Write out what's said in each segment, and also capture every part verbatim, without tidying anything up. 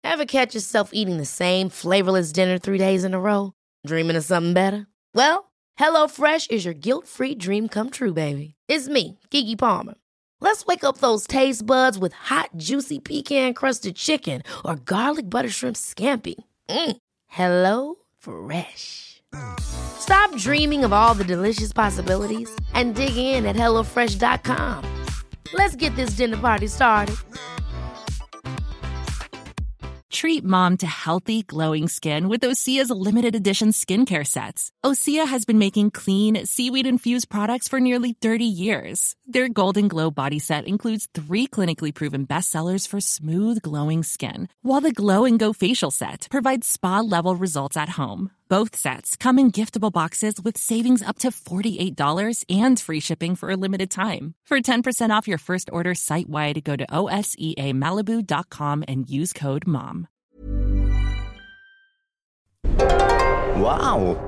Ever catch yourself eating the same flavorless dinner three days in a row? Dreaming of something better? Well, HelloFresh is your guilt-free dream come true, baby. It's me, Keke Palmer. Let's wake up those taste buds with hot, juicy pecan-crusted chicken or garlic butter shrimp scampi. Mm. Hello Fresh. Stop dreaming of all the delicious possibilities and dig in at hello fresh dot com. Let's get this dinner party started. Treat mom to healthy, glowing skin with Osea's limited edition skincare sets. Osea has been making clean, seaweed-infused products for nearly thirty years. Their Golden Glow body set includes three clinically proven bestsellers for smooth, glowing skin, while the Glow and Go facial set provides spa-level results at home. Both sets come in giftable boxes with savings up to forty-eight dollars and free shipping for a limited time. For ten percent off your first order site-wide, go to O S E A Malibu dot com and use code MOM. Wow!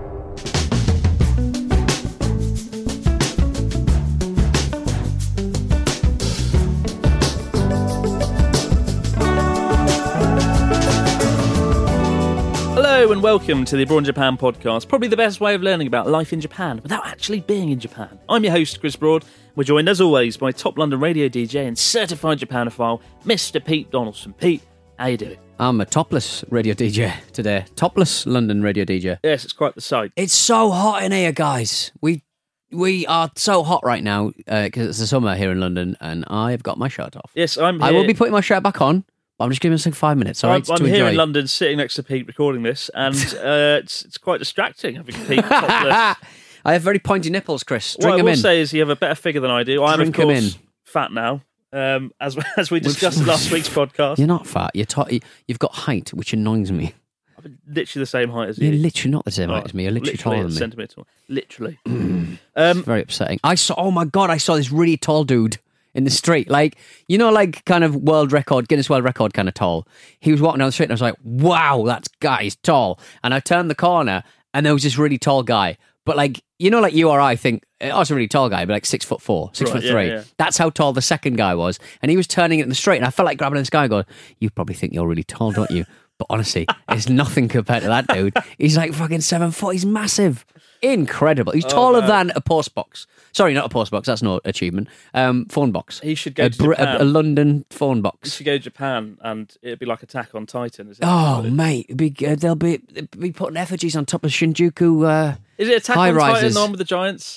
Hello and welcome to the Abroad in Japan podcast, probably the best way of learning about life in Japan without actually being in Japan. I'm your host, Chris Broad. We're joined as always by top London radio D J and certified Japanophile, Mister Pete Donaldson. Pete, how you doing? I'm a topless radio D J today. Topless London radio D J. Yes, it's quite the sight. It's so hot in here, guys. We we are so hot right now because uh, it's the summer here in London, and I've got my shirt off. Yes, I'm here. I will be putting my shirt back on. I'm just giving us like five minutes, all right, I'm, I'm to here enjoy. in London, sitting next to Pete, recording this, and uh, it's it's quite distracting having Pete topless. I have very pointy nipples, Chris. What Drink I them will in. say is you have a better figure than I do. I'm, of Drink 'em course, in. fat now, um, as as we discussed in last week's podcast. You're not fat. You're t- You've got height, which annoys me. I'm literally the same height as you. You're literally not the same height Oh, as me. You're literally, literally taller a than me. centimetre tall. Literally. It's um, very upsetting. I saw. Oh my god! I saw this really tall dude in the street, like, you know, like kind of world record, Guinness World Record kind of tall. He was walking down the street and I was like, wow, that guy is tall. And I turned the corner and there was this really tall guy. But like, you know, like you or I think, oh, it's a really tall guy, but like six foot four, six Right, foot yeah, three. yeah. That's how tall the second guy was. And he was turning it in the street and I felt like grabbing this guy and going, you probably think you're really tall, don't you? But honestly, it's nothing compared to that dude. He's like fucking seven foot. He's massive. Incredible. He's taller man. than a post box. Sorry, not a post box. That's no achievement. Um, phone box. He should go a, to Br- Japan. a, a London phone You box. should go to Japan and it'd be like Attack on Titan. Is it? Oh, mate. It'd be, uh, they'll be, they'll be putting effigies on top of Shinjuku. Uh, Is it Attack high on Titan, rises. the one with the giants?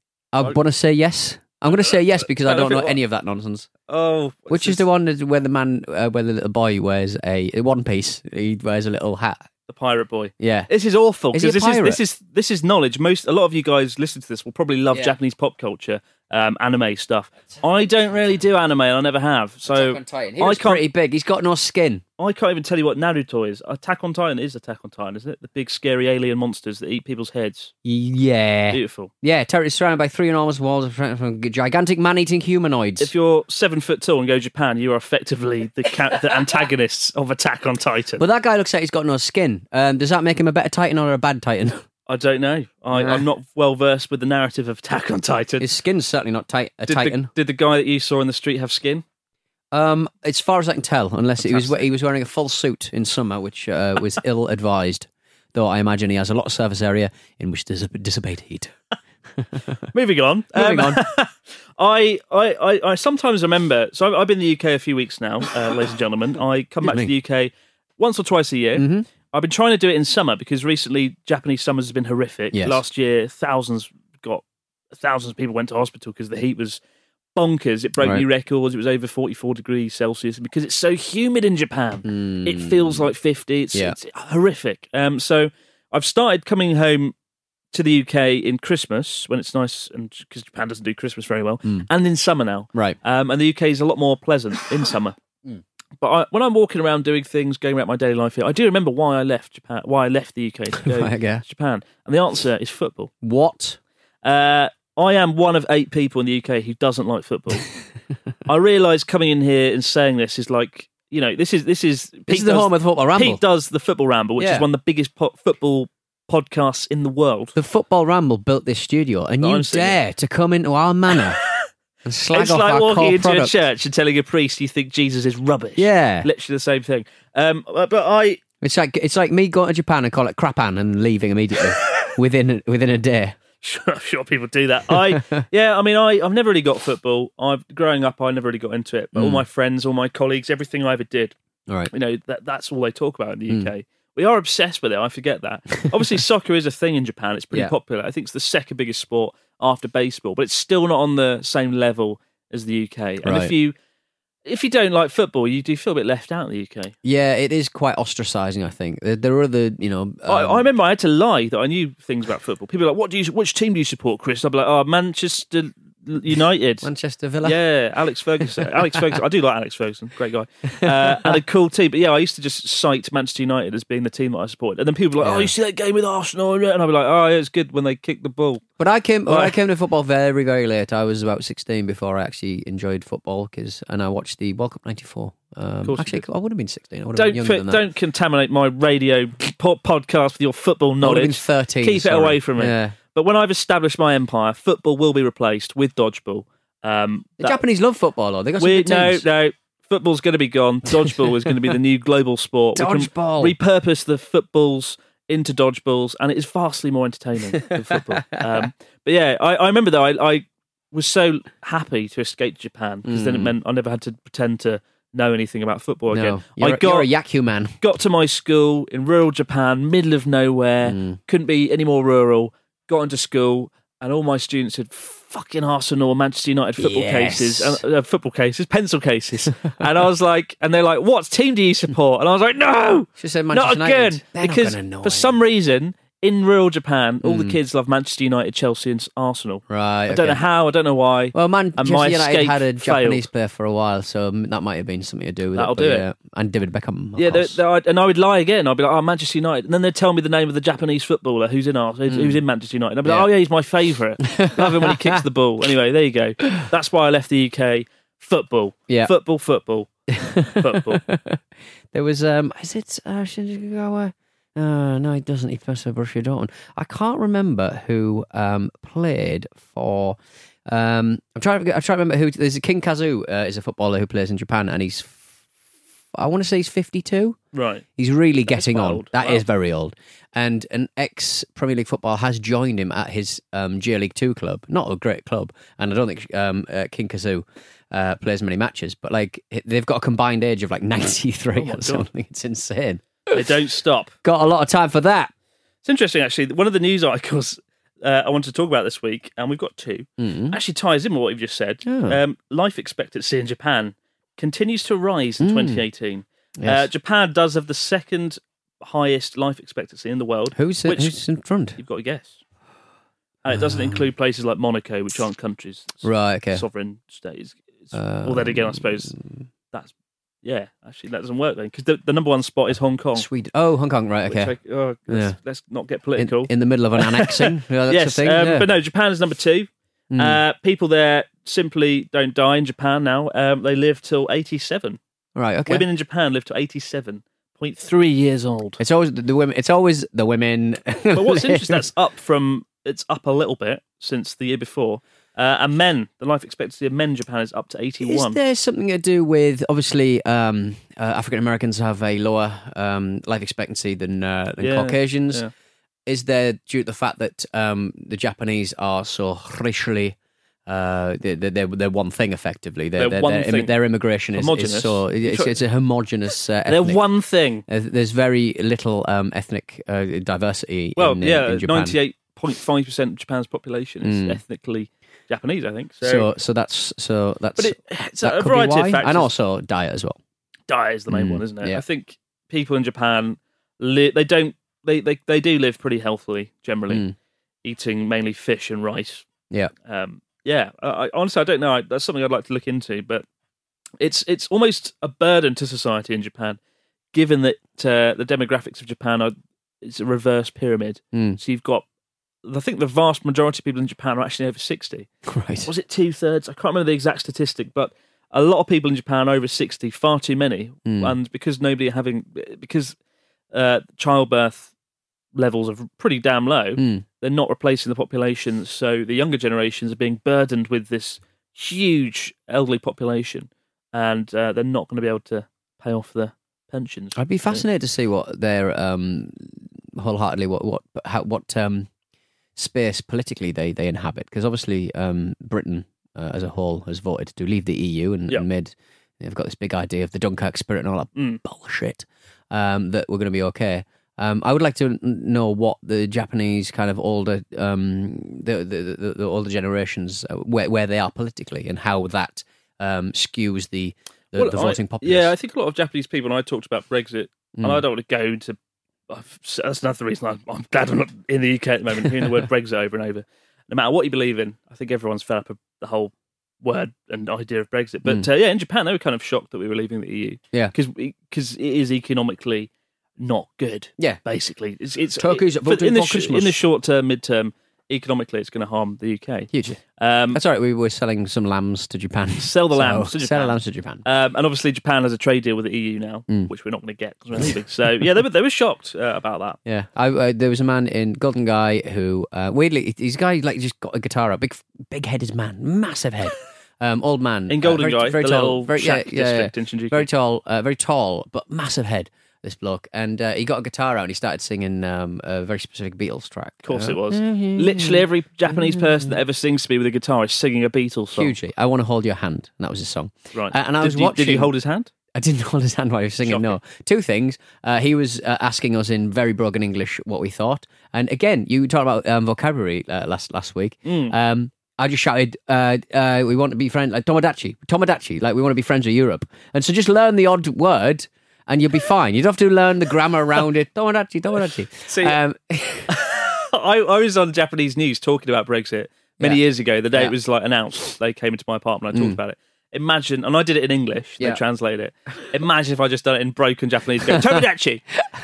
I want to say yes. I'm going to say yes because I don't know any of that nonsense. Oh. Which is the one that- where the man, uh, where the little boy wears a, a one piece. He wears a little hat. The Pirate Boy. Yeah. This is awful. Is he a because this pirate? is this is this is knowledge. Most a lot of you guys listen to this will probably love Yeah. Japanese pop culture, um, anime stuff. I don't really do anime, and I never have. So He I was can't. pretty big. He's got no skin. I can't even tell you what Naruto is. Attack on Titan is Attack on Titan, isn't it? The big scary alien monsters that eat people's heads. Yeah. Beautiful. Yeah, territory surrounded by three enormous walls of from gigantic man-eating humanoids. If you're seven foot tall and go to Japan, you are effectively the ca- the antagonists of Attack on Titan. But that guy looks like he's got no skin. Um, does that make him a better Titan or a bad Titan? I don't know. I, Nah. I'm not well versed with the narrative of Attack on Titan. His skin's certainly not tight, a did, Titan. the, did the guy that you saw in the street have skin? Um, as far as I can tell, unless he was Fantastic. he was wearing a full suit in summer, which uh, was ill-advised. Though I imagine he has a lot of surface area in which to dissipate heat. Moving on. Moving Um, on. I, I, I, I sometimes remember. So I've, I've been in the U K a few weeks now, uh, ladies and gentlemen. I come back to me. the U K once or twice a year. Mm-hmm. I've been trying to do it in summer because recently Japanese summers has been horrific. Yes. Last year, thousands got thousands of people went to hospital because the heat was bonkers. It broke Right. new records. It was over forty-four degrees Celsius because it's so humid in Japan. It feels like fifty. It's, Yeah. it's horrific. Um, so I've started coming home to the U K in Christmas when it's nice, and because Japan doesn't do Christmas very well, and in summer now. Right. Um, and the U K is a lot more pleasant in summer. But I, when I'm walking around doing things, going about my daily life here, I do remember why I left Japan, why I left the U K to go Right, yeah. to Japan, and the answer is football. What? Uh, I am one of eight people in the U K who doesn't like football. I realise coming in here and saying this is like, you know, this is this is Pete This is the does- home of the Football Ramble. Pete does the Football Ramble, which Yeah. is one of the biggest po- football podcasts in the world. The Football Ramble built this studio, and That you I'm sitting dare to come into our manor And slag It's off like our walking core into product. a church and telling a priest you think Jesus is rubbish. Yeah. Literally the same thing. Um, but I... It's like it's like me going to Japan and call it crapan and leaving immediately within within a day. Sure, I'm sure people do that. I, yeah, I mean, I, I've never really got football. I've growing up, I never really got into it. But all my friends, all my colleagues, everything I ever did, All right. you know, that that's all they talk about in the U K. We are obsessed with it. I forget that. Obviously, soccer is a thing in Japan. It's pretty Yeah. popular. I think it's the second biggest sport after baseball, but it's still not on the same level as the U K. And Right. if you if you don't like football, you do feel a bit left out in the U K. Yeah, it is quite ostracising. I think there, there are other, you know. Um, I, I remember I had to lie that I knew things about football. People are like, "What do you? Which team do you support, Chris?" I'd be like, "Oh, Manchester United." Manchester Villa. Yeah, Alex Ferguson. Alex Ferguson. I do like Alex Ferguson. Great guy. Uh, and a cool team. But yeah, I used to just cite Manchester United as being the team that I supported. And then people were like, Yeah. "Oh, you see that game with Arsenal?" And I'd be like, "Oh, yeah, it's good when they kick the ball." But I came when Right. I came to football very very late. I was about sixteen before I actually enjoyed football, cause, and I watched the World Cup ninety-four. Um, course you actually, did. I would have been sixteen. I would have Don't been younger fit, than that. don't contaminate my radio po- podcast with your football I would have been knowledge. thirteen. Keep it sorry. away from me. Yeah. But when I've established my empire, football will be replaced with dodgeball. Um, The that- Japanese love football, though. They got some we, good no, teams. no. Football's going to be gone. Dodgeball is going to be the new global sport. We Dodgeball. can repurpose the footballs into dodgeballs, and it is vastly more entertaining than football. Um, but yeah, I, I remember though, I, I was so happy to escape to Japan because then it meant I never had to pretend to know anything about football No, again. you're, I a- got you're a Yaku man. got to my school in rural Japan, middle of nowhere, couldn't be any more rural. Got into school, and all my students had fucking Arsenal, Manchester United football Yes. cases, uh, uh, football cases, pencil cases, and I was like, and they're like, "What team do you support?" And I was like, "No, She said not Manchester again," United. They're not because gonna know for it. some reason in rural Japan, all the kids love Manchester United, Chelsea, and Arsenal. Right. I don't know how, I don't know why. Well, Manchester my United escape had a failed. Japanese player for a while, so that might have been something to do with That'll it. but do it. yeah. And David Beckham. Of Yeah, they, course. they, I'd- and I would lie again. I'd be like, "Oh, Manchester United," and then they'd tell me the name of the Japanese footballer who's in Arsenal, who's, who's in Manchester United. I'd be like, Yeah. "Oh yeah, he's my favourite. Love him when he kicks the ball." Anyway, there you go. That's why I left the U K. Football, Yeah. football, football, football. There was, um, is it uh, Shinji Kagawa? Uh, no, he doesn't. He plays for Borussia Dortmund. I can't remember who um, played for. Um, I'm trying. To, I'm trying to remember who. There's a King Kazu uh, is a footballer who plays in Japan, and he's. I want to say he's fifty-two. Right. He's really getting quite on. old. That is Wow. very old. And an ex Premier League footballer has joined him at his um, J League Two club. Not a great club, and I don't think um, uh, King Kazu uh, plays many matches. But like they've got a combined age of like ninety-three Oh my or God. something. It's insane. They don't stop. Got a lot of time for that. It's interesting, actually. One of the news articles uh, I wanted to talk about this week, and we've got two, Mm. actually ties in with what you've just said. Oh. Um, life expectancy in Japan continues to rise in Mm. twenty eighteen. Uh, Yes. Japan does have the second highest life expectancy in the world. Who's, which- who's in front? You've got to guess. And it doesn't include places like Monaco, which aren't countries. It's Right, okay. Sovereign states. It's, Um, well, then again, I suppose that's, yeah, actually, that doesn't work then. Because the, the number one spot is Hong Kong. Sweden. Oh, Hong Kong, right, which okay. I- oh, let's, Yeah. let's not get In, political. in the middle of an annexing. Yeah, that's yes, the thing. um, yeah. but no, Japan is number two. Mm. Uh, people there simply don't die in Japan now. Um, they live till eighty-seven. Right, okay. Women in Japan live to eighty-seven point three years old. It's always the, the women. It's always the women. But what's interesting, that's up from, it's up a little bit since the year before. Uh, and men, the life expectancy of men in Japan is up to Is eighty-one. there something to do with obviously um, uh, African Americans have a lower um, life expectancy than uh, than Yeah, Caucasians? yeah. Is there due to the fact that um, the Japanese are so racially? Uh, they're, they're, they're one thing effectively. They're, They're one their, thing. Their immigration is, is Homogenous. so it's, it's a homogenous. Uh, They're ethnic. one thing. Uh, There's very little um, ethnic uh, diversity. Well, in, uh, yeah, in Japan. ninety-eight point five percent of Japan's population is Mm. ethnically Japanese, I think. So, So, so that's so that's but it, it's that a could variety be why. of factors. And also diet as well. Diet is the main Mm, one, isn't it? yeah. I think people in Japan, li- they don't, they, they, they do live pretty healthily generally, Mm. eating mainly fish and rice. Yeah. Um, yeah, I, I, honestly, I don't know. I, that's something I'd like to look into, but it's it's almost a burden to society in Japan, given that uh, the demographics of Japan are it's a reverse pyramid. Mm. So you've got, I think the vast majority of people in Japan are actually over sixty. Right. Was it two thirds? I can't remember the exact statistic, but a lot of people in Japan are over sixty, far too many, Mm. and because nobody are having because uh, childbirth levels are pretty damn low, Mm. they're not replacing the population. So the younger generations are being burdened with this huge elderly population, and uh, they're not going to be able to pay off the pensions. I'd be fascinated to see what their um, wholeheartedly what what how, what um, space politically they they inhabit, because obviously um, Britain uh, as a whole has voted to leave the E U and, Yep. and made they've got this big idea of the Dunkirk spirit and all that Mm. bullshit um, that we're going to be okay. Um, I would like to n- know what the Japanese kind of older, um, the, the, the the older generations, uh, where where they are politically, and how that um, skews the the, Well, the I- voting populace. Yeah, I think a lot of Japanese people, and I talked about Brexit, and Mm. I don't want to go into. That's another reason I'm, I'm glad I'm not in the U K at the moment, hearing the word Brexit over and over. No matter what you believe in, I think everyone's fed up of the whole word and idea of Brexit. But Mm. uh, yeah, in Japan, they were kind of shocked that we were leaving the E U. Yeah. Because it is economically not good. Yeah. Basically. It's, it's, Turkey's it, voting in the for sh- Christmas. In the short term, mid term, economically, it's going to harm the U K. Hugely. Um, That's all right. We were selling some lambs to Japan. Sell the So, lambs to Sell Japan. the lambs to Japan. Um, and obviously, Japan has a trade deal with the E U now, Mm. which we're not going to get because we're leaving. So, yeah, they were, they were shocked uh, about that. Yeah, I, uh, there was a man in Golden Guy who uh, weirdly, he's a guy like just got a guitar out, big, big-headed man, massive head, um, old man In Golden uh, very, Guy, very the tall, little very, shack yeah, yeah, district yeah. in Shinjuku. very tall, uh, very tall, but massive head. This bloke, and uh, he got a guitar out and he started singing um, a very specific Beatles track. Of course Uh, it was. Literally every Japanese person that ever sings to me with a guitar is singing a Beatles song. Hugely, I want to hold your hand, and that was his song. Right. Uh, and I did was you, watching. Did you hold his hand? I didn't hold his hand while he was singing, no. Two things. Uh, he was uh, asking us in very broken English what we thought. And again, you talked about um, vocabulary uh, last last week. Mm. Um, I just shouted, uh, uh, we want to be friends, like Tomodachi, Tomodachi, like we want to be friends with Europe. And so just learn the odd word and you'll be fine. You don't have to learn the grammar around it. Tomodachi, Tomodachi. See, Um, I, I was on Japanese news talking about Brexit many Yeah. years ago. The day Yeah. it was like announced, they came into my apartment. I talked Mm. about it. Imagine, and I did it in English. Yeah. They translated it. Imagine if I just done it in broken Japanese. Go, Tomodachi,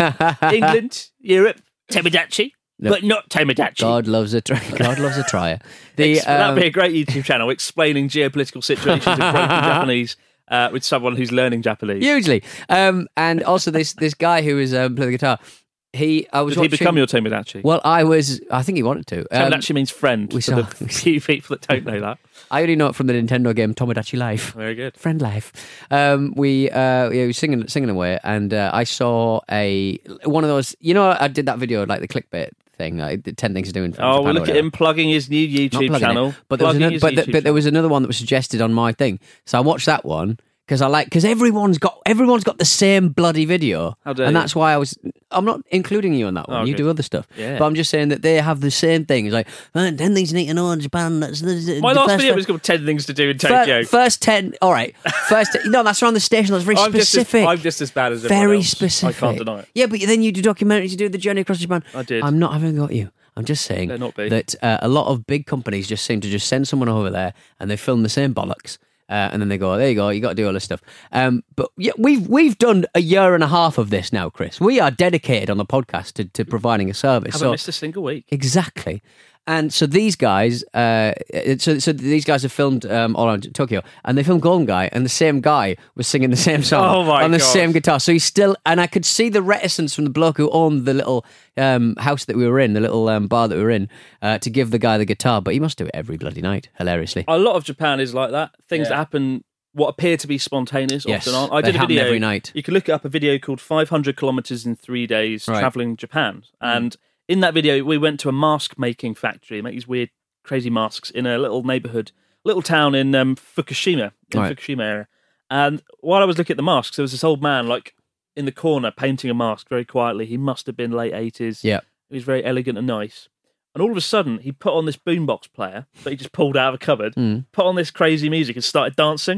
England, Europe, Tomodachi, No. but not Tomodachi. God loves a try. God loves a trier. The, Ex- That'd um, be a great YouTube channel explaining geopolitical situations in broken Japanese uh, with someone who's learning Japanese. hugely. Um, and also this this guy who was um, playing the guitar. He, I was Did he watching, become your Tomodachi? Well, I was. I think he wanted to. Um, Tomodachi means friend. we for saw- the few people that don't know that. I only know it from the Nintendo game Tomodachi Life. Very good. Friend Life. Um, we uh, yeah, we were singing singing away, and uh, I saw a one of those. You know, I did that video like the clickbait thing. I did ten things to do in. Oh, Japan well, or look at whatever. him plugging his new Not YouTube plugging channel. it, but there was Plugging another, his but, YouTube th- but there was another one that was suggested on my thing. So I watched that one because I like because everyone's got everyone's got the same bloody video, How dare and you. that's why I was. I'm not including you on that one. Oh, you good. do other stuff, Yeah. but I'm just saying that they have the same thing. It's like "Oh, ten things you need to know in Japan. That's the, the, My the last first video thing." was called ten things to do in Fir- Tokyo. First ten, all right. First, no, that's around the station. That's very I'm just, as, specific. I'm just as bad as everyone very else. specific. I can't deny it. Yeah, but then you do documentaries. You do the journey across Japan. I did. I'm not having got you. I'm just saying Better not be. that uh, a lot of big companies just seem to just send someone over there and they film the same bollocks. Uh, and then they go, there you go, you got to do all this stuff. Um, but yeah, we've we've done a year and a half of this now, Chris. We are dedicated on the podcast to, to providing a service. Haven't So missed a single week. exactly. And so these guys, uh, so so these guys have filmed um, all around Tokyo, and they filmed Golden Guy, and the same guy was singing the same song Oh my on the God. same guitar. So he's still, and I could see the reticence from the bloke who owned the little um, house that we were in, the little um, bar that we were in, uh, to give the guy the guitar. But he must do it every bloody night, hilariously. A lot of Japan is like that. Things that happen, what appear to be spontaneous, Yes, often aren't. I they did a happen video every night. You can look up a video called five hundred kilometers in three days Right. traveling Japan, and in that video we went to a mask making factory. They make these weird, crazy masks in a little neighborhood, little town in um, Fukushima, in Right. Fukushima area. And while I was looking at the masks, there was this old man like in the corner painting a mask very quietly. He must have been late eighties. Yeah. He was very elegant and nice. And all of a sudden, he put on this boombox player that he just pulled out of a cupboard, Mm. put on this crazy music and started dancing.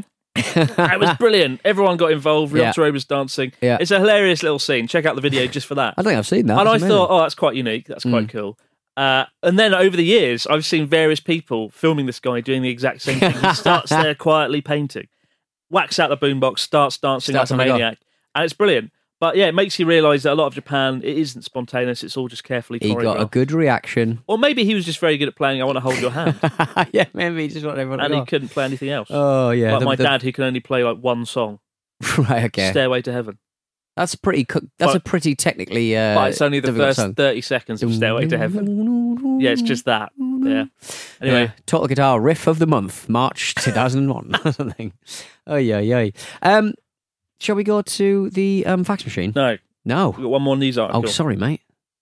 It was brilliant. Everyone got involved. Yeah. Ryotaro was dancing. Yeah. It's a hilarious little scene. Check out the video just for that. I think I've seen that. and I That's amazing. thought, oh, that's quite unique. That's quite Mm. cool. Uh, and then over the years, I've seen various people filming this guy doing the exact same thing. He starts there quietly painting, whacks out the boombox, starts dancing Starts like a on the go. maniac. And it's brilliant. But yeah, it makes you realise that a lot of Japan, it isn't spontaneous. It's all just carefully he got a choreographed. good reaction. Or maybe he was just very good at playing I Want to Hold Your Hand, Yeah, maybe he just wanted everyone and to he go. couldn't play anything else. Oh, yeah. like the- my the- dad, who can only play like one song, Right, okay. Stairway to Heaven. That's pretty. Co- that's But- a pretty technically. Uh, but it's only the difficult first song. thirty seconds of Stairway to Heaven. Yeah, it's just that. Yeah. Anyway, Yeah. Total Guitar Riff of the Month, March two thousand one or something. Oh, yeah, yeah. Um, shall we go to the um, fax machine? no, No. we've got one more news article. Oh, sorry, mate.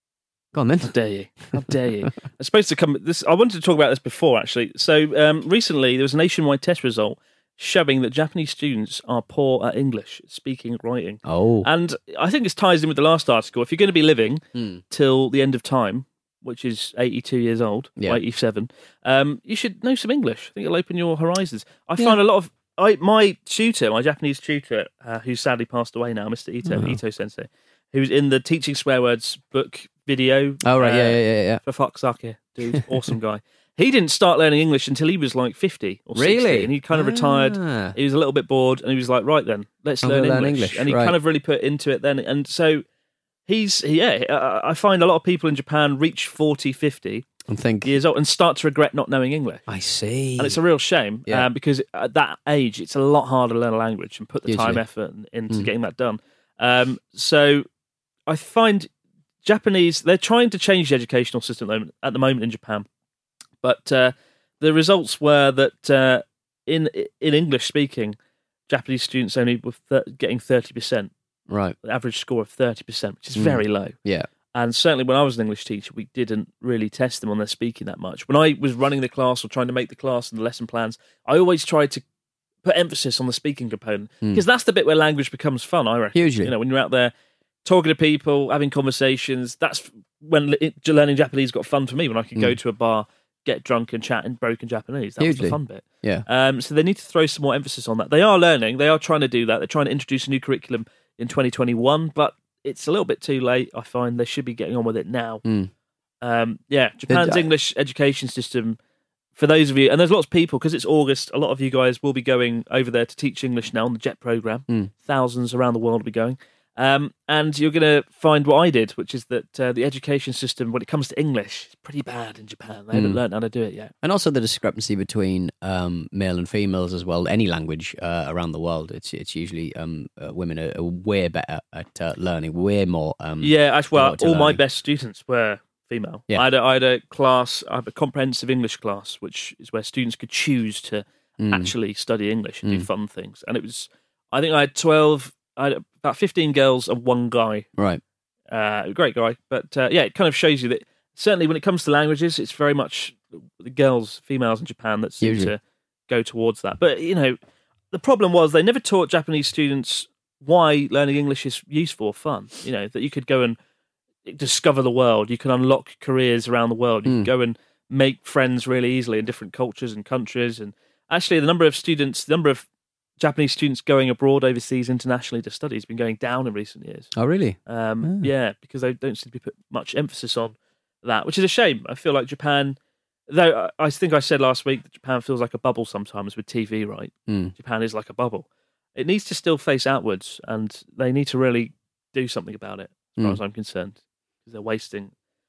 Go on then. How dare you? How dare you? It's supposed to come. This I wanted to talk about this before, actually. So um, recently, there was a nationwide test result showing that Japanese students are poor at English speaking and writing. Oh. And I think this ties in with the last article. If you're going to be living Hmm. till the end of time, which is eighty-two years old, Yeah. or eighty-seven, um, you should know some English. I think it'll open your horizons. I Yeah. find a lot of I, my tutor, my Japanese tutor, uh, who sadly passed away now, Mister Ito, Oh. Ito Sensei, who's in the Teaching Swear Words book video. Oh, right. uh, yeah, yeah, yeah, yeah. For fuck's sake, dude, awesome guy. He didn't start learning English until he was like fifty or Really? sixty, and he kind of retired. Ah. He was a little bit bored, and he was like, "Right then, let's I'm learn gonna English. learn English, And he right. kind of really put into it then. And so he's, yeah, uh, I find a lot of people in Japan reach forty, fifty And think. years old and start to regret not knowing English. I see. And it's a real shame Yeah. um, because at that age, it's a lot harder to learn a language and put the Hugely. time, effort into Mm. getting that done. Um, so I find Japanese, they're trying to change the educational system at the moment, at the moment in Japan. But uh, the results were that uh, in in English speaking, Japanese students only were th- getting thirty percent, Right. the average score of thirty percent, which is Mm. very low. Yeah. And certainly when I was an English teacher, we didn't really test them on their speaking that much. When I was running the class or trying to make the class and the lesson plans, I always tried to put emphasis on the speaking component because that's the bit where language becomes fun, I reckon. Hugely. You know, when you're out there talking to people, having conversations, that's when it, learning Japanese got fun for me, when I could go to a bar, get drunk and chat in broken Japanese. That was Hugely. the fun bit. Yeah. Um, so they need to throw some more emphasis on that. They are learning. They are trying to do that. They're trying to introduce a new curriculum in twenty twenty-one, but it's a little bit too late. I find they should be getting on with it now. Mm. Um, yeah, Japan's I- English education system, for those of you, and there's lots of people, because it's August, a lot of you guys will be going over there to teach English now on the JET programme. Mm. Thousands around the world will be going. Um, and you're going to find what I did, which is that uh, the education system, when it comes to English, is pretty bad in Japan. They haven't Mm. learned how to do it yet. And also the discrepancy between um, male and females as well. Any language uh, around the world, it's it's usually um, uh, women are, are way better at uh, learning, way more. Um, Yeah, actually, well, know, to all my learning. best students were female. Yeah. I, had a, I had a class, I have a comprehensive English class, which is where students could choose to Mm. actually study English and do Mm. fun things. And it was, I think I had twelve, I had about fifteen girls and one guy. Right. Uh, great guy. But uh, yeah, it kind of shows you that certainly when it comes to languages, it's very much the girls, females in Japan that seem Usually. to go towards that. But, you know, the problem was they never taught Japanese students why learning English is useful or fun. You know, that you could go and discover the world, you can unlock careers around the world, you Mm. can go and make friends really easily in different cultures and countries. And actually, the number of students, the number of Japanese students going abroad overseas internationally to study has been going down in recent years. Oh, really? Um, Ah. Yeah, because they don't seem to be put much emphasis on that, which is a shame. I feel like Japan, though I I think I said last week that Japan feels like a bubble sometimes with T V, right? Mm. Japan is like a bubble. It needs to still face outwards, and they need to really do something about it, as far Mm. as I'm concerned, because they're wasting.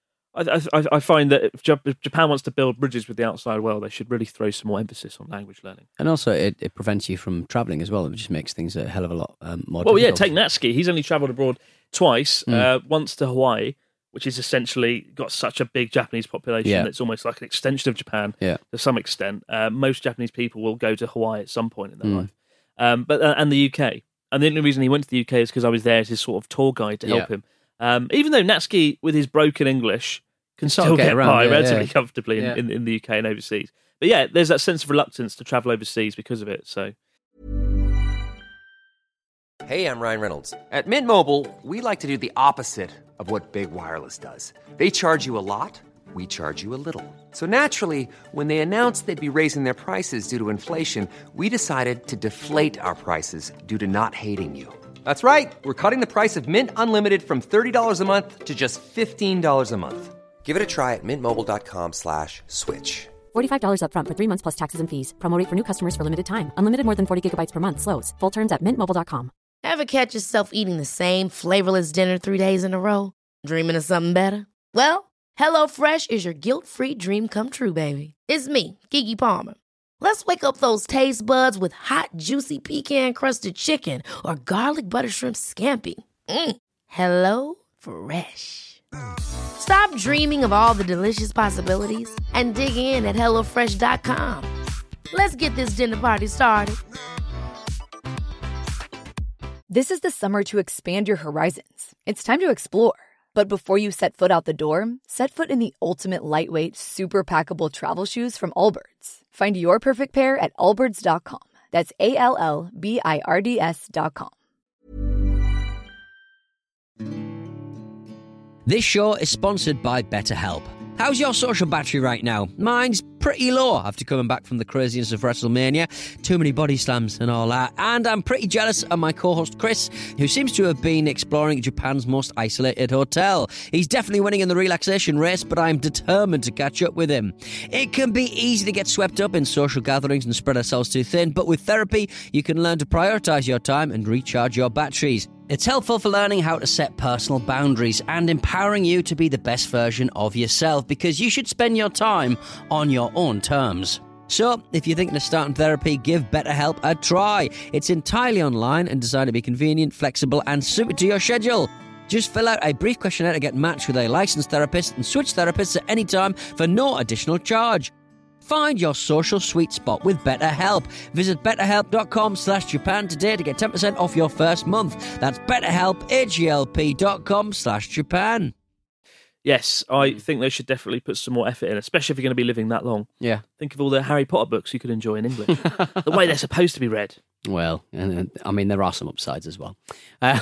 I, I, I find that if Jap- if Japan wants to build bridges with the outside world, they should really throw some more emphasis on language learning. And also, it, it prevents you from travelling as well. It just makes things a hell of a lot um, more Well, yeah, difficult. take Natsuki. He's only travelled abroad twice. Mm. Uh, once to Hawaii, which is essentially got such a big Japanese population. Yeah. It's almost like an extension of Japan Yeah. to some extent. Uh, most Japanese people will go to Hawaii at some point in their Mm. life. Um, but uh, and the U K. And the only reason he went to the U K is because I was there as his sort of tour guide to help Yeah. him. Um, even though Natsuki, with his broken English, can Sort still of get get around, by yeah, relatively yeah. comfortably in, Yeah. in, in the U K and overseas. But yeah, there's that sense of reluctance to travel overseas because of it. So Hey, I'm Ryan Reynolds. At Mint Mobile, we like to do the opposite of what Big Wireless does. They charge you a lot, we charge you a little. So naturally, when they announced they'd be raising their prices due to inflation, we decided to deflate our prices due to not hating you. That's right. We're cutting the price of Mint Unlimited from thirty dollars a month to just fifteen dollars a month. Give it a try at mintmobile.com slash switch. forty-five dollars up front for three months plus taxes and fees. Promo rate for new customers for limited time. Unlimited more than forty gigabytes per month. Slows full terms at mint mobile dot com. Ever catch yourself eating the same flavorless dinner three days in a row? Dreaming of something better? Well, HelloFresh is your guilt-free dream come true, baby. It's me, Keke Palmer. Let's wake up those taste buds with hot, juicy pecan-crusted chicken or garlic butter shrimp scampi. Mm. Hello Fresh. Stop dreaming of all the delicious possibilities and dig in at hello fresh dot com. Let's get this dinner party started. This is the summer to expand your horizons. It's time to explore. But before you set foot out the door, set foot in the ultimate lightweight, super packable travel shoes from Allbirds. Find your perfect pair at allbirds dot com. That's A L L B I R D S dot com. This show is sponsored by BetterHelp. How's your social battery right now? Mine's pretty low after coming back from the craziness of WrestleMania. Too many body slams and all that. And I'm pretty jealous of my co-host Chris, who seems to have been exploring Japan's most isolated hotel. He's definitely winning in the relaxation race, but I'm determined to catch up with him. It can be easy to get swept up in social gatherings and spread ourselves too thin, but with therapy, you can learn to prioritise your time and recharge your batteries. It's helpful for learning how to set personal boundaries and empowering you to be the best version of yourself, because you should spend your time on your own terms. So, if you're thinking of starting therapy, give BetterHelp a try. It's entirely online and designed to be convenient, flexible, and suited to your schedule. Just fill out a brief questionnaire to get matched with a licensed therapist and switch therapists at any time for no additional charge. Find your social sweet spot with BetterHelp. Visit betterhelp.com slash Japan today to get ten percent off your first month. That's betterhelp, H-E-L-P dot com slash Japan. Yes, I think they should definitely put some more effort in, especially if you're going to be living that long. Yeah. Think of all the Harry Potter books you could enjoy in English. The way they're supposed to be read. Well, I mean, there are some upsides as well. Uh,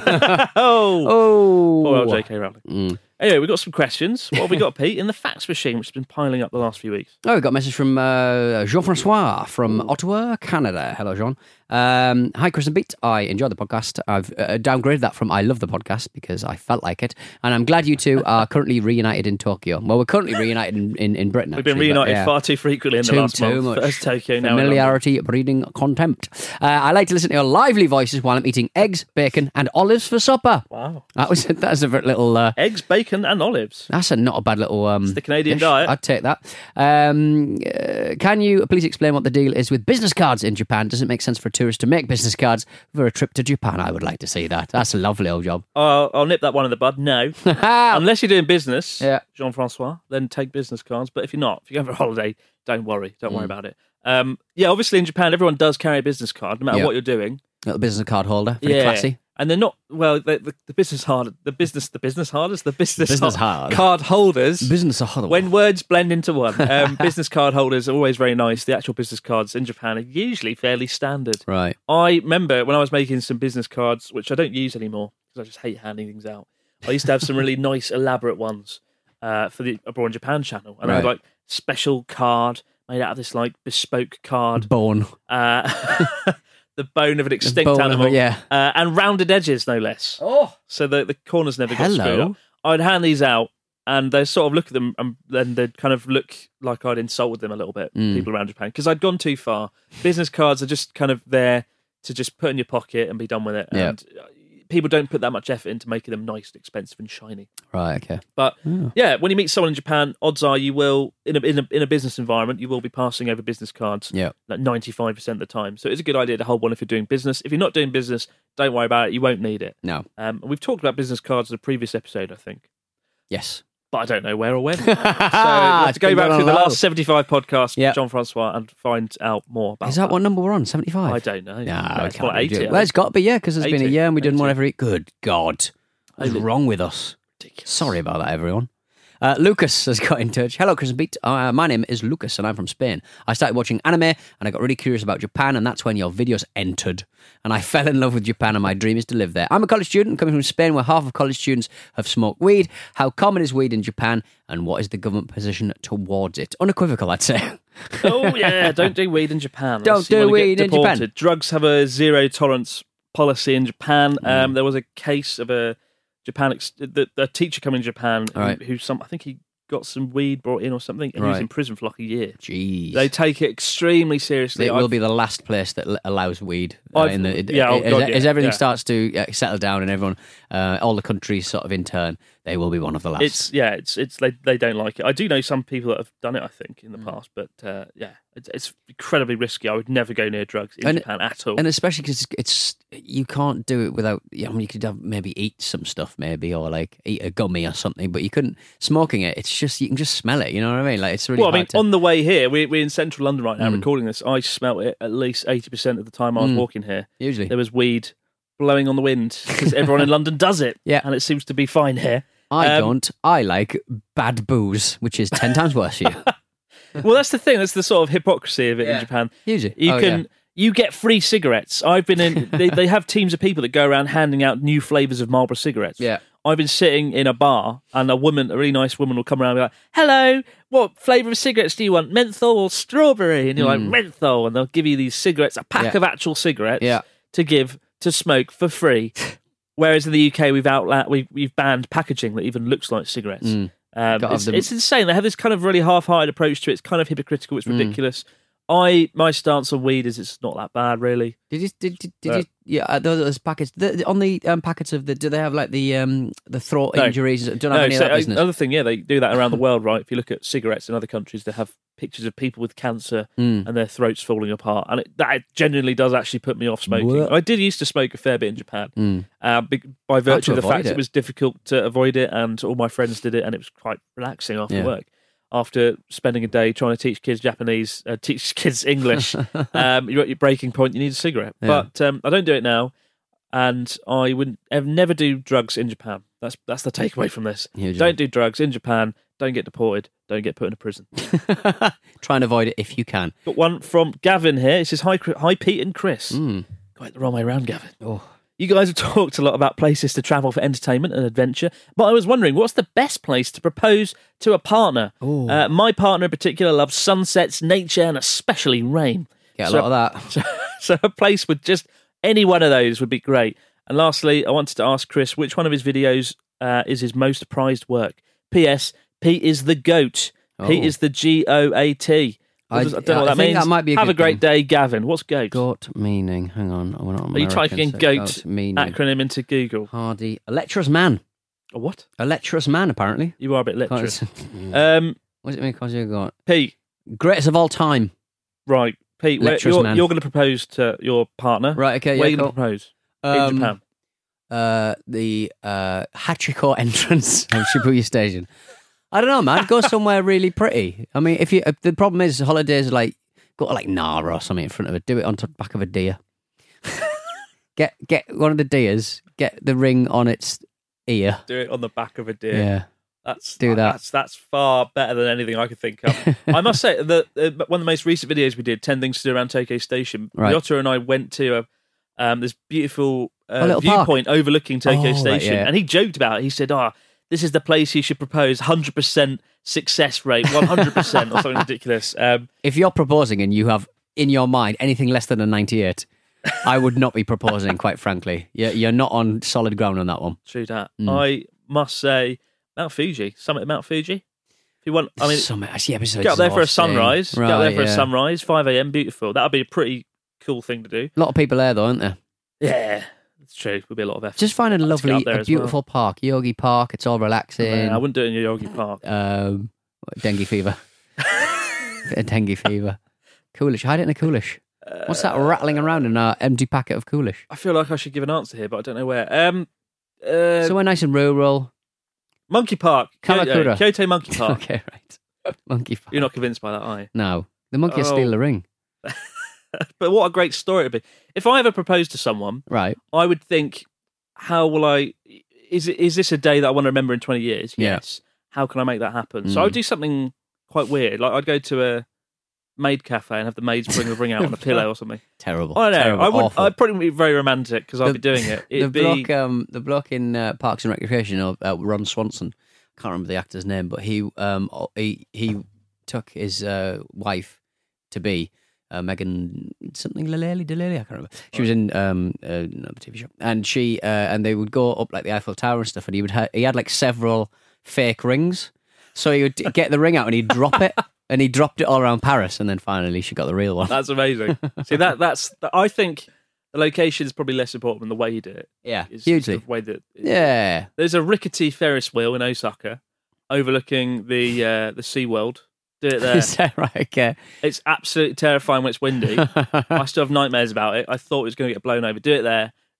oh! oh! Poor old J K Rowling. Mm. Anyway, we've got some questions. What have we got, Pete? In the fax machine, which has been piling up the last few weeks. Oh, we got a message from uh, Jean-Francois from Ooh. Ottawa, Canada. Hello, Jean. Um, hi, Chris and Pete. I enjoyed the podcast. I've uh, downgraded that from I love the podcast because I felt like it. And I'm glad you two are currently reunited in Tokyo. Well, we're currently reunited in, in, in Britain, We've actually, been reunited but, yeah. far too frequently in too, the last too month. Much. First Tokyo, now Familiarity breeding contempt. Uh, I like to listen to your lively voices while I'm eating eggs, bacon, and olives for supper. Wow. That was that's a little... Uh, eggs, bacon, and olives. That's a not a bad little... Um, it's the Canadian dish. diet. I'd take that. Um, uh, can you please explain what the deal is with business cards in Japan? Does it make sense for tourists to make business cards for a trip to Japan? I would like to see that. That's a lovely old job. Uh, I'll nip that one in the bud. No. Unless you're doing business, yeah. Jean-Francois, then take business cards. But if you're not, if you're going for a holiday, don't worry. Don't mm. worry about it. Um, yeah, obviously in Japan, everyone does carry a business card, no matter yep. what you're doing. Little business card holder. Very yeah. classy. And they're not, well, the, the, the business hard, the business, the business harders, the business, business hard, hard. card holders. Business hard. When words blend into one, um, business card holders are always very nice. The actual business cards in Japan are usually fairly standard. Right. I remember when I was making some business cards, which I don't use anymore because I just hate handing things out. I used to have some really nice, elaborate ones uh, for the Abroad in Japan channel, and right. I had like special card made out of this like bespoke card bone. Uh, The bone of an extinct animal, it, yeah, uh, and rounded edges, no less. Oh, so the the corners never got Hello. screwed up. I'd hand these out, and they sort of look at them, and then they'd kind of look like I'd insulted them a little bit. Mm. People around Japan, because I'd gone too far. Business cards are just kind of there to just put in your pocket and be done with it. Yeah. And people don't put that much effort into making them nice, expensive, and shiny. Right. Okay. But oh. yeah, when you meet someone in Japan, odds are you will in a in a, in a business environment, you will be passing over business cards. Yeah. Like ninety-five percent of the time. So it's a good idea to hold one if you're doing business. If you're not doing business, don't worry about it. You won't need it. No. Um, we've talked about business cards in a previous episode, I think. Yes. But I don't know where or when. So you have to go back through the last seventy-five podcasts, yep. Jean-Francois, and find out more about Is that, that. what number we're on? seventy-five? I don't know. No, no I it's can't not eighty. do it. Well, it's got to be, yeah, because there's eighty, been a year and we've done eighty. one every... Good God. What's eighty. wrong with us? Ridiculous. Sorry about that, everyone. Uh, Lucas has got in touch. Hello, Chris and Pete. Uh, my name is Lucas and I'm from Spain. I started watching anime and I got really curious about Japan, and that's when your videos entered. And I fell in love with Japan, and my dream is to live there. I'm a college student coming from Spain, where half of college students have smoked weed. How common is weed in Japan, and what is the government position towards it? Unequivocal, I'd say. Oh, yeah, don't do weed in Japan. Don't do weed in deported. Japan. Drugs have a zero tolerance policy in Japan. Mm. Um, there was a case of a Japan, ex- the, a teacher coming to Japan who, right. who some, I think he got some weed brought in or something, and right. he was in prison for like a year. Jeez. They take it extremely seriously. It I've, will be the last place that l- allows weed. Uh, in the, it, yeah, oh, as, God, as yeah, everything yeah. starts to uh, settle down and everyone, uh, all the countries sort of in turn, they will be one of the last. It's yeah, it's it's they they don't like it. I do know some people that have done it, I think, in the Mm. past, but uh, yeah, it's, it's incredibly risky. I would never go near drugs in And- Japan at all. And especially because it's you can't do it without. I mean, you could have maybe eat some stuff, maybe, or like eat a gummy or something. But you couldn't smoking it. It's just you can just smell it. You know what I mean? Like it's really. Well, I mean, hard to, on the way here, we, we're in central London right now, Mm. recording this. I smelt it at least eighty percent of the time I was Mm. walking here. usually. There was weed blowing on the wind because everyone in London does it. Yeah. and it seems to be fine here. I Um, don't. I like bad booze, which is ten times worse for you. Well, that's the thing. That's the sort of hypocrisy of it Yeah. in Japan. Usually, You Oh, can yeah. you get free cigarettes. I've been in. they, they have teams of people that go around handing out new flavors of Marlboro cigarettes. Yeah. I've been sitting in a bar and a woman, a really nice woman, will come around and be like, "Hello, what flavour of cigarettes do you want? Menthol or strawberry?" And you're like, "Menthol," and they'll give you these cigarettes, a pack Yeah. of actual cigarettes, Yeah. to give to smoke for free. Whereas in the U K, we've outla- we've, we've banned packaging that even looks like cigarettes. Mm. Um, Gotta it's, have them- it's insane. They have this kind of really half-hearted approach to it. It's kind of hypocritical. It's ridiculous. I my stance on weed is it's not that bad, really. Did you? Did, did, did Uh, you? Yeah, uh, those, those packets the, the- on the um, packets of the. Do they have like the um the throat No. injuries? Don't have No, any so, of that uh, business. another thing, yeah, they do that around the world, right? If you look at cigarettes in other countries, they have pictures of people with cancer Mm. and their throats falling apart, and it, that genuinely does actually put me off smoking. What? I did used to smoke a fair bit in Japan, Mm. uh, be- by virtue to of the avoid fact it. it. was difficult to avoid it, and all my friends did it, and it was quite relaxing after Yeah. work. After spending a day trying to teach kids Japanese, uh, teach kids English, um, you're at your breaking point. You need a cigarette, Yeah. but um, I don't do it now, and I would I've never do drugs in Japan. That's that's the takeaway from this. Hugely. Don't do drugs in Japan. Don't get deported. Don't get put in a prison. Try and avoid it if you can. Got one from Gavin here. It says, hi, Chri- hi Pete and Chris. Mm. Got it the wrong way around, Gavin. Oh. You guys have talked a lot about places to travel for entertainment and adventure, but I was wondering, what's the best place to propose to a partner? Oh. Uh, my partner in particular loves sunsets, nature, and especially rain. Get a So- lot of that. So, so a place with just any one of those would be great. And lastly, I wanted to ask Chris, which one of his videos uh, is his most prized work? P S. Pete is the GOAT. Pete Oh. is the G O A T. What I- does- I don't know I what that think means. that might be a Have a good great thing. day, Gavin. What's GOAT? Goat meaning. Hang on. We're not Are you typing in American, GOAT so meaning. acronym into Google? Hardy. A lecherous man. A what? A lecherous man, apparently. You are a bit literate. Cause- Um, what does it mean? Because you got Pete, greatest of all time. right. Pete, where, Lecherous you're, man. you're going to propose to your partner. Right. Okay. Where are Yeah. you going Cool. to propose? Um, in Japan. Uh, the uh, Hachiko entrance of Shibuya Station. I don't know, man. Go somewhere really pretty. I mean, if you uh, the problem is holidays are like go to like Nara or something in front of it. Do it on the back of a deer. get get one of the deers. Get the ring on its ear. Do it on the back of a deer. Yeah. That's Do that. That's that's far better than anything I could think of. I must say that uh, one of the most recent videos we did, ten things to do around Tokyo Station. Right. Ryota and I went to a, um, this beautiful uh, A little park. viewpoint overlooking Tokyo Oh, right, Station, yeah. and he joked about it. He said, "Ah, this is the place you should propose. Hundred percent success rate, one hundred percent, or something ridiculous." Um, If you're proposing and you have in your mind anything less than a ninety-eight, I would not be proposing. Quite frankly, you're, you're not on solid ground on that one. true that. Mm. I must say, Mount Fuji, summit of Mount Fuji. If you want, I mean, Some actually episodes get up there for a exhausting. sunrise. Right, get up there for yeah. a sunrise, five a.m. Beautiful. That would be a pretty cool thing to do. A lot of people there though, aren't there? Yeah, it's true. Would be a lot of effort. Just find a Let's get lovely, up there a as beautiful park, Yogi Park. It's all relaxing. Yeah, I wouldn't do it in Yogi Park. um, dengue fever, bit of dengue fever. Coolish, hide it in a coolish. What's that rattling around in our empty packet of coolish? I feel like I should give an answer here, but I don't know where. Um, uh, Somewhere nice and rural. Monkey Park, Kyoto, Kamakura. Kyoto Monkey Park. Okay, right. Monkey Park. You're not convinced by that, are you? No, the monkey will Oh. steal the ring. But what a great story it'd be. If I ever proposed to someone, Right. I would think, how will I? Is it is this a day that I want to remember in twenty years? Yeah. Yes. How can I make that happen? So Mm. I would do something quite weird. Like I'd go to a maid cafe and have the maids bring the ring out on a pillow or something. Terrible. I don't know. Terrible, I would. awful. I'd probably be very romantic because I'd The- be doing it. the It'd be bloke, um, the bloke in uh, Parks and Recreation, uh, uh, Ron Swanson. Can't remember the actor's name, but he um he he took his uh, wife to be uh, Megan something Lilly Delily. I can't remember. She was in um uh, another T V show, and she uh, and they would go up like the Eiffel Tower and stuff, and he would ha- he had like several fake rings, so he would get the ring out and he'd drop it, and he dropped it all around Paris, and then finally she got the real one. That's amazing. See that that's I think the location is probably less important than the way you do it. Yeah, It's hugely. the way that Yeah, there's a rickety Ferris wheel in Osaka overlooking the uh, the SeaWorld. Do it there. is that right? Okay. It's absolutely terrifying when it's windy. I still have nightmares about it. I thought it was going to get blown over. Do it there.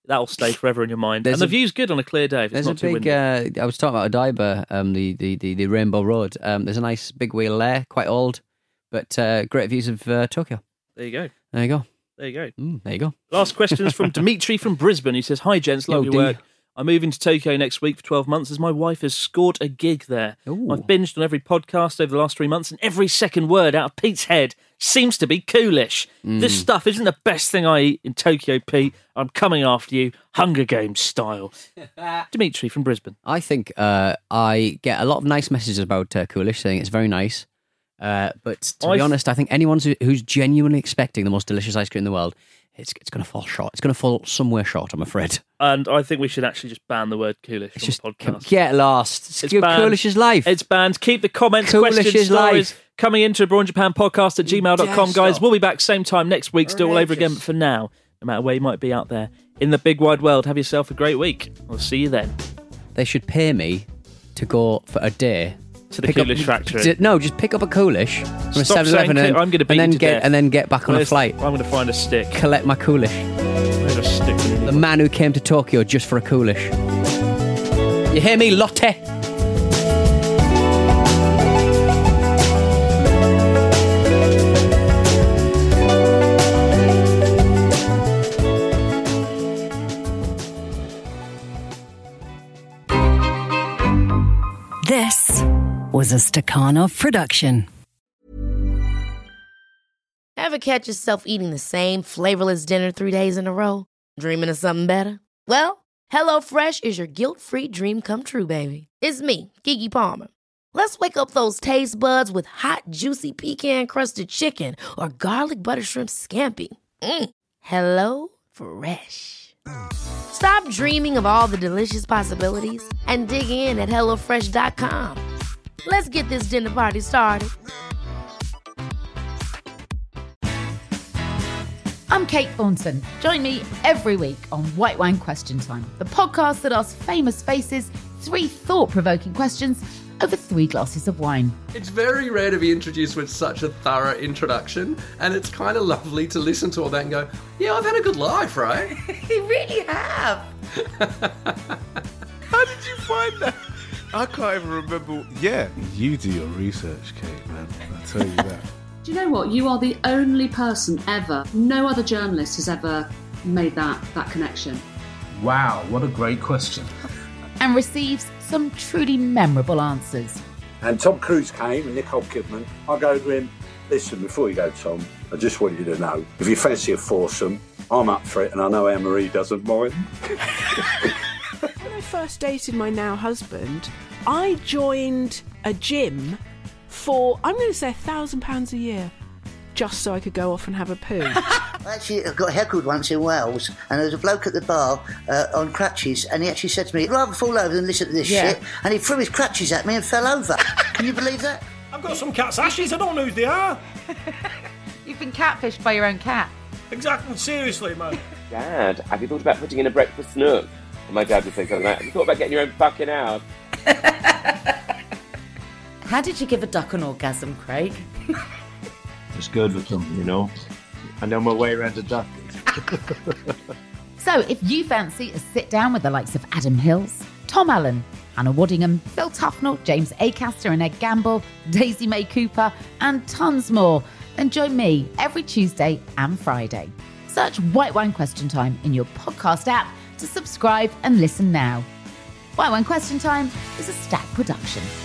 that'll stay forever in your mind. There's and the a- view's good on a clear day. If it's There's not a too big. windy. Uh, I was talking about Odaiba, um, the, the the the Rainbow Road. Um, there's a nice big wheel there, quite old, but uh, great views of uh, Tokyo. There you go. There you go. There you go. Mm, there you go. Last question is from Dimitri from Brisbane. He says, "Hi gents, love Yo, your D. work. I'm moving to Tokyo next week for twelve months as my wife has scored a gig there. Ooh. I've binged on every podcast over the last three months and every second word out of Pete's head seems to be coolish. Mm. This stuff isn't the best thing I eat in Tokyo, Pete. I'm coming after you, Hunger Games style." Dimitri from Brisbane. I think uh, I get a lot of nice messages about uh, Coolish, saying it's very nice. Uh, but to be I've- honest, I think anyone who- who's genuinely expecting the most delicious ice cream in the world, it's it's going to fall short. It's going to fall somewhere short, I'm afraid. And I think we should actually just ban the word coolish It's from just the podcast. get lost. It's, It's it's banned. Coolish's life. It's banned. Keep the comments, Coolish's questions, life. stories coming into Abroad Japan podcast at gmail dot com, guys. We'll be back same time next week, still all over again. But for now, no matter where you might be out there in the big wide world, have yourself a great week. We'll see you then. They should pay me to go for a day To the pick up- Coolish factory. d- no, just pick up a Coolish from a Stop seven eleven saying and, co- I'm gonna beat and then you to get death. and then get back on a Where's- flight. I'm going to find a stick. Collect my Coolish. Where's a stick? The man who came to Tokyo just for a Coolish. You hear me, Lotte? This was a Stakhanov production. Ever catch yourself eating the same flavorless dinner three days in a row? Dreaming of something better? Well, HelloFresh is your guilt-free dream come true, baby. It's me, Keke Palmer. Let's wake up those taste buds with hot, juicy pecan-crusted chicken or garlic butter shrimp scampi. Mm. Hello Fresh. Stop dreaming of all the delicious possibilities and dig in at hello fresh dot com. Let's get this dinner party started. I'm Kate Thornton. Join me every week on White Wine Question Time, the podcast that asks famous faces three thought-provoking questions over three glasses of wine. It's very rare to be introduced with such a thorough introduction, and it's kind of lovely to listen to all that and go, yeah, I've had a good life, right? You really have. How did you find that? I can't even remember. Yeah, you do your research, Kate, man. I tell you that. Do you know what? You are the only person ever, no other journalist has ever made that, that connection. Wow, what a great question. And receives some truly memorable answers. And Tom Cruise came and Nicole Kidman. I go to him, listen, before you go, Tom, I just want you to know, if you fancy a foursome, I'm up for it, and I know Anne-Marie doesn't mind. When I first dated my now husband, I joined a gym for, I'm going to say, a thousand pounds a year, just so I could go off and have a poo. Actually, I got heckled once in Wales, and there was a bloke at the bar uh, on crutches, and he actually said to me, I'd rather fall over than listen to this Yeah. shit, and he threw his crutches at me and fell over. Can you believe that? I've got some cat's ashes, I don't know who they are. You've been catfished by your own cat. Exactly, seriously, man. Dad, have you thought about putting in a breakfast nook? And my dad would say something like, have you thought about getting your own fucking house? How did you give a duck an orgasm, Craig? It's good with them, you know. I know my way around a duck. So if you fancy a sit-down with the likes of Adam Hills, Tom Allen, Hannah Waddingham, Phil Tufnell, James Acaster and Ed Gamble, Daisy May Cooper, and tons more, then join me every Tuesday and Friday. Search White Wine Question Time in your podcast app to subscribe and listen now. White Wine Question Time is a Stack production.